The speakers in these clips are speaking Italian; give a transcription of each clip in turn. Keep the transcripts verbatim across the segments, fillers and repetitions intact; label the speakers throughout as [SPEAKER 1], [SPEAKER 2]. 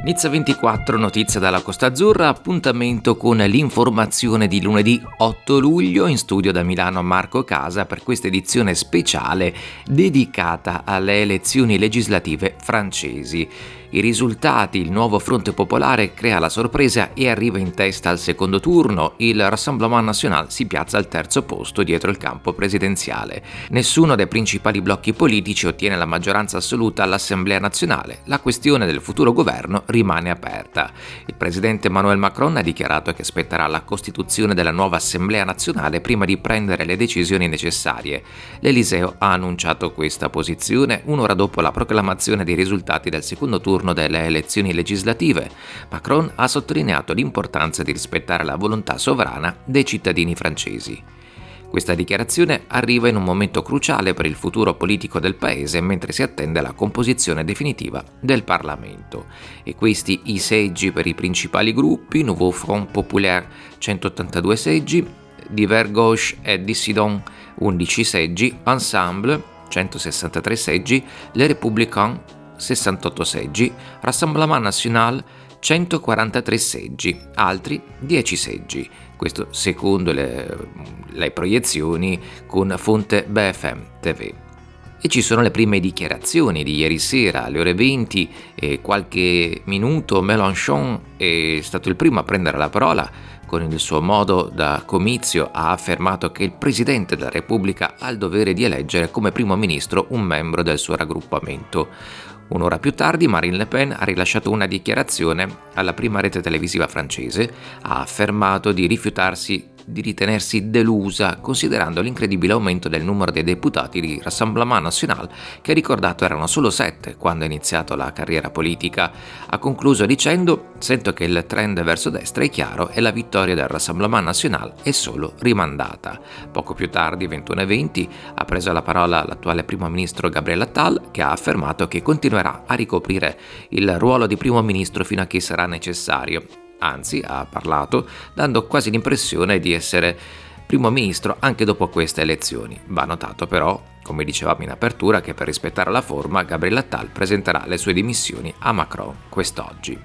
[SPEAKER 1] Nizza ventiquattro, notizia dalla Costa Azzurra, appuntamento con l'informazione di lunedì otto luglio, in studio da Milano Marco Casa per questa edizione speciale dedicata alle elezioni legislative francesi. I risultati, il nuovo Fronte Popolare crea la sorpresa e arriva in testa al secondo turno, il Rassemblement National si piazza al terzo posto dietro il campo presidenziale. Nessuno dei principali blocchi politici ottiene la maggioranza assoluta all'Assemblea nazionale, la questione del futuro governo rimane aperta. Il presidente Emmanuel Macron ha dichiarato che aspetterà la costituzione della nuova Assemblea nazionale prima di prendere le decisioni necessarie. L'Eliseo ha annunciato questa posizione un'ora dopo la proclamazione dei risultati del secondo turno delle elezioni legislative. Macron ha sottolineato l'importanza di rispettare la volontà sovrana dei cittadini francesi. Questa dichiarazione arriva in un momento cruciale per il futuro politico del paese mentre si attende la composizione definitiva del Parlamento. E questi i seggi per i principali gruppi: Nouveau Front Populaire centottantadue seggi, Divers Gauche et Dissident undici seggi, Ensemble centosessantatré seggi, Les Républicains sessantotto seggi, Rassemblement National centoquarantatré seggi, altri dieci seggi. Questo secondo le, le proiezioni con fonte B F M T V. E ci sono le prime dichiarazioni di ieri sera alle ore venti e qualche minuto. Mélenchon è stato il primo a prendere la parola. Con il suo modo da comizio ha affermato che il Presidente della Repubblica ha il dovere di eleggere come primo ministro un membro del suo raggruppamento. Un'ora più tardi Marine Le Pen ha rilasciato una dichiarazione alla prima rete televisiva francese, ha affermato di rifiutarsi di ritenersi delusa considerando l'incredibile aumento del numero dei deputati di Rassemblement National, che ricordato erano solo sette quando ha iniziato la carriera politica. Ha concluso dicendo: «Sento che il trend verso destra è chiaro e la vittoria del Rassemblement National è solo rimandata». Poco più tardi, ventuno e venti, ha preso la parola l'attuale primo ministro Gabriel Attal, che ha affermato che continuerà a ricoprire il ruolo di primo ministro fino a che sarà necessario. Anzi, ha parlato dando quasi l'impressione di essere primo ministro anche dopo queste elezioni. Va notato però, come dicevamo in apertura, che per rispettare la forma Gabriel Attal presenterà le sue dimissioni a Macron quest'oggi.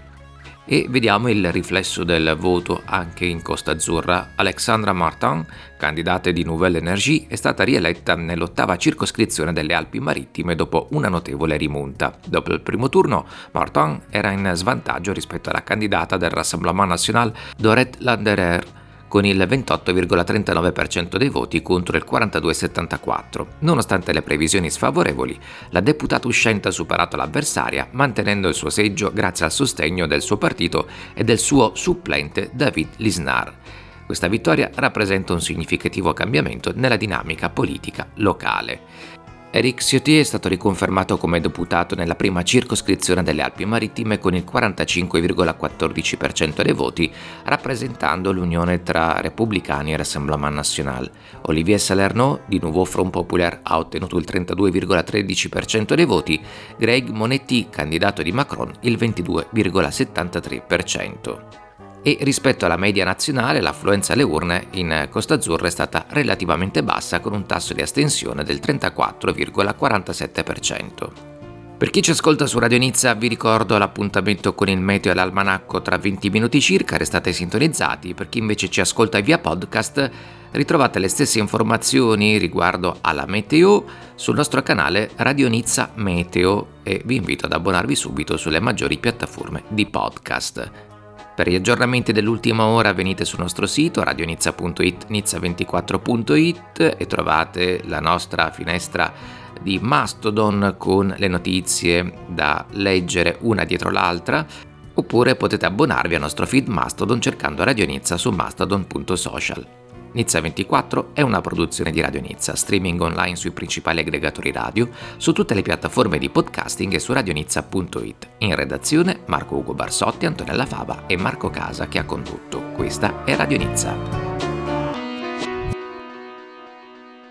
[SPEAKER 1] E vediamo il riflesso del voto anche in Costa Azzurra. Alexandra Martin, candidata di Nouvelle Énergie, è stata rieletta nell'ottava circoscrizione delle Alpi Marittime dopo una notevole rimonta. Dopo il primo turno, Martin era in svantaggio rispetto alla candidata del Rassemblement National Dorette Landerer, con il ventotto virgola trentanove per cento dei voti contro il quarantadue virgola settantaquattro. Nonostante le previsioni sfavorevoli, la deputata uscente ha superato l'avversaria, mantenendo il suo seggio grazie al sostegno del suo partito e del suo supplente David Lisnard. Questa vittoria rappresenta un significativo cambiamento nella dinamica politica locale. Éric Ciotti è stato riconfermato come deputato nella prima circoscrizione delle Alpi Marittime con il quarantacinque virgola quattordici per cento dei voti, rappresentando l'unione tra Repubblicani e Rassemblement National. Olivier Salerno, di Nouveau Front Populaire, ha ottenuto il trentadue virgola tredici per cento dei voti, Greg Monetti, candidato di Macron, il ventidue virgola settantatré per cento. E rispetto alla media nazionale, l'affluenza alle urne in Costa Azzurra è stata relativamente bassa, con un tasso di astensione del trentaquattro virgola quarantasette per cento. Per chi ci ascolta su Radio Nizza, vi ricordo l'appuntamento con il meteo e l'almanacco tra venti minuti circa, restate sintonizzati. Per chi invece ci ascolta via podcast, ritrovate le stesse informazioni riguardo alla meteo sul nostro canale Radio Nizza Meteo e vi invito ad abbonarvi subito sulle maggiori piattaforme di podcast. Per gli aggiornamenti dell'ultima ora venite sul nostro sito radionizza punto it, nizza ventiquattro punto it e trovate la nostra finestra di Mastodon con le notizie da leggere una dietro l'altra, oppure potete abbonarvi al nostro feed Mastodon cercando Radio Nizza su mastodon punto social. Nizza ventiquattro è una produzione di Radio Nizza, streaming online sui principali aggregatori radio, su tutte le piattaforme di podcasting e su radionizza punto it. In redazione Marco Ugo Barsotti, Antonella Fava e Marco Casa che ha condotto. Questa è Radio Nizza.